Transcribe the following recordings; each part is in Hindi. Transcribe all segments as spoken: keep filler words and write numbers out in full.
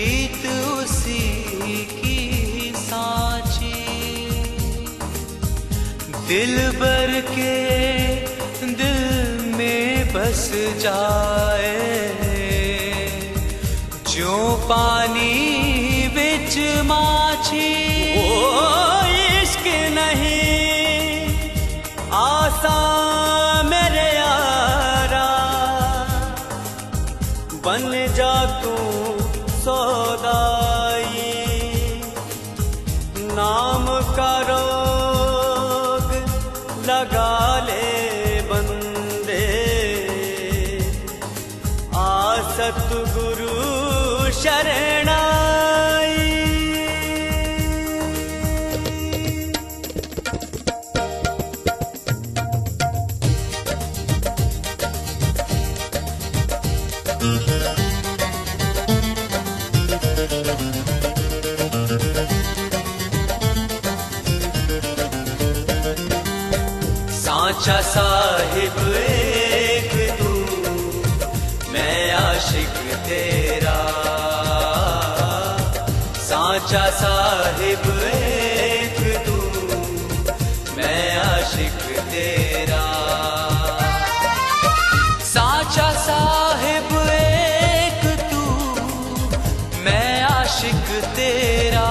प्रीत उसी की सांची। दिल भर के दिल में बस जाए, जो पानी बिच माछी। ओ इश्क नहीं आसान मेरे यारा, बन जा तू सौदाई। नाम का रोग लगा ले बंदे, आ सतगुरु शरणाई। सांचा साहिब एक तू, मैं आशिक तेरा। सांचा साहिब एक तू, मैं आशिक तेरा। सांचा साहिब एक तू, मैं आशिक तेरा।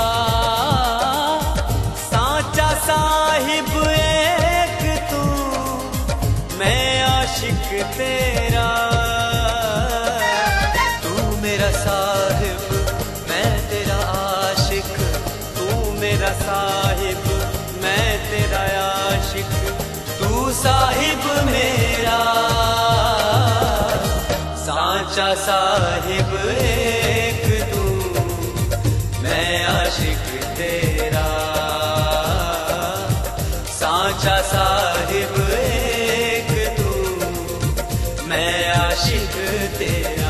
सांचा साहिब एक तू, मैं आशिक तेरा। तू मेरा साहिब, मैं तेरा आशिक। तू मेरा साहिब, मैं तेरा आशिक। तू साहिब मेरा। सांचा साहिब एक तू, मैं आशिक तेरा। सांचा साहिब एक तू, मैं आशिक तेरा।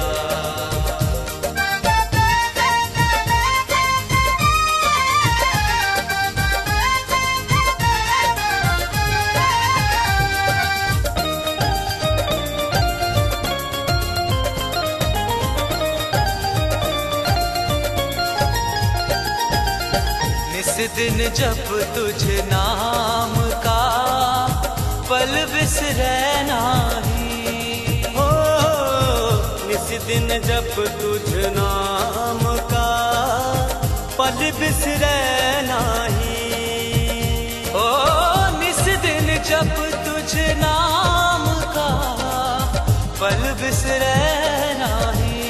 निस दिन जब तुझ नाम का पल बिसरे नाही। हो निस दिन जब तुझ नाम का पल बिसरे नाही। ओ निस दिन जब तुझ नाम का पल बिसरे नाही।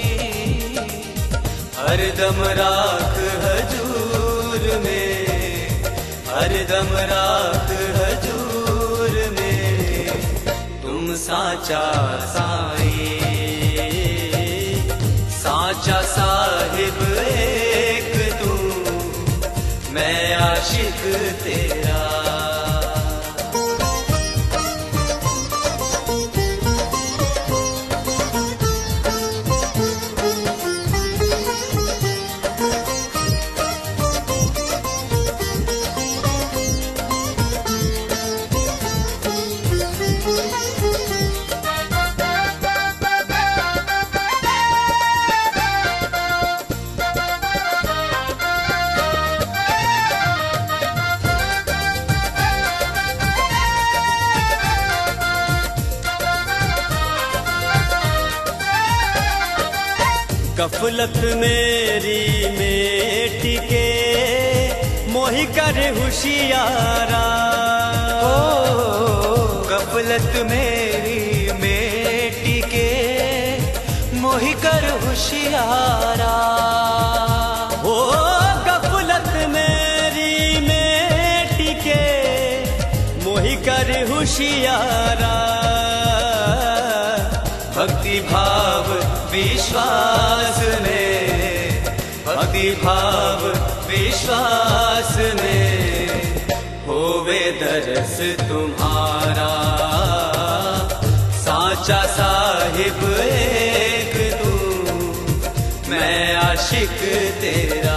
हरदम राख हजूर में, हरदम राख हजूर में, तुम सांचा साई। सांचा साहिब एक तू, मैं आशिक तेरा। गफलत मेरी में टिके, मोहि कर होशियारा। ओ गफलत मेरी में टिके, मोहि कर होशियारा। ओ गफलत मेरी में टिके, मोहि कर होशियारा। भक्ति भाव विश्वास ने, भक्ति भाव विश्वास ने, होवे दरस तुम्हारा। सांचा साहिब एक तू, मैं आशिक तेरा।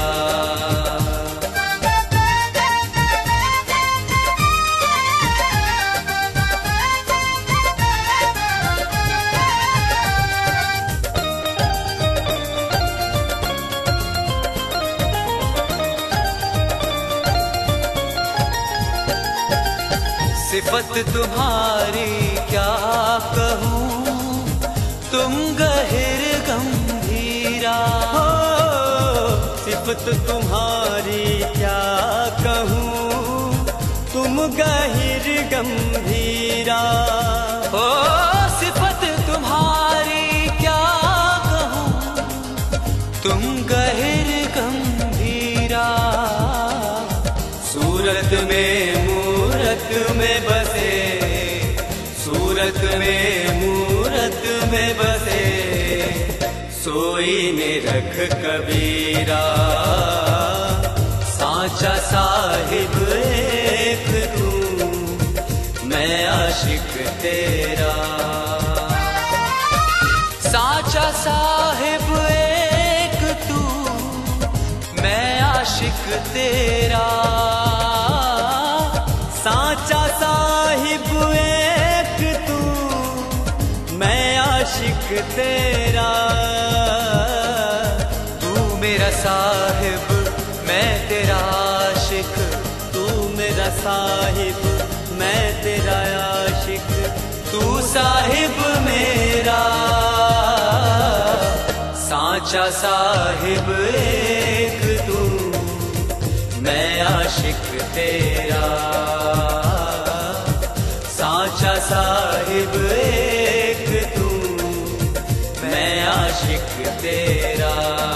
सिफत तुम्हारी क्या कहूँ, तुम गहिर गंभीरा। हो सिफत तुम्हारी क्या कहूँ, तुम गहिर गंभीरा। हो सिफत तुम्हारी क्या कहूँ, तुम गहिर गंभीरा। सूरत में मूरत में बसे, सूरत में मूरत में बसे, सोई में रख कबीरा। साचा साहिब एक तू, मैं आशिक तेरा। साचा साहिब एक तू, मैं आशिक तेरा। साचा साहिब एक तू, मैं आशिक तेरा। तू मेरा साहिब, मैं तेरा आशिक। तू मेरा साहिब, मैं तेरा आशिक। तू साहिब मेरा। साचा साहिब एक तू, मैं आशिक तेरा। साचा साहिब एक तू, मैं आशिक तेरा।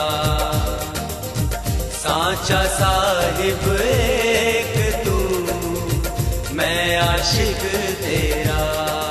साचा साहिब एक तू, मैं आशिक तेरा।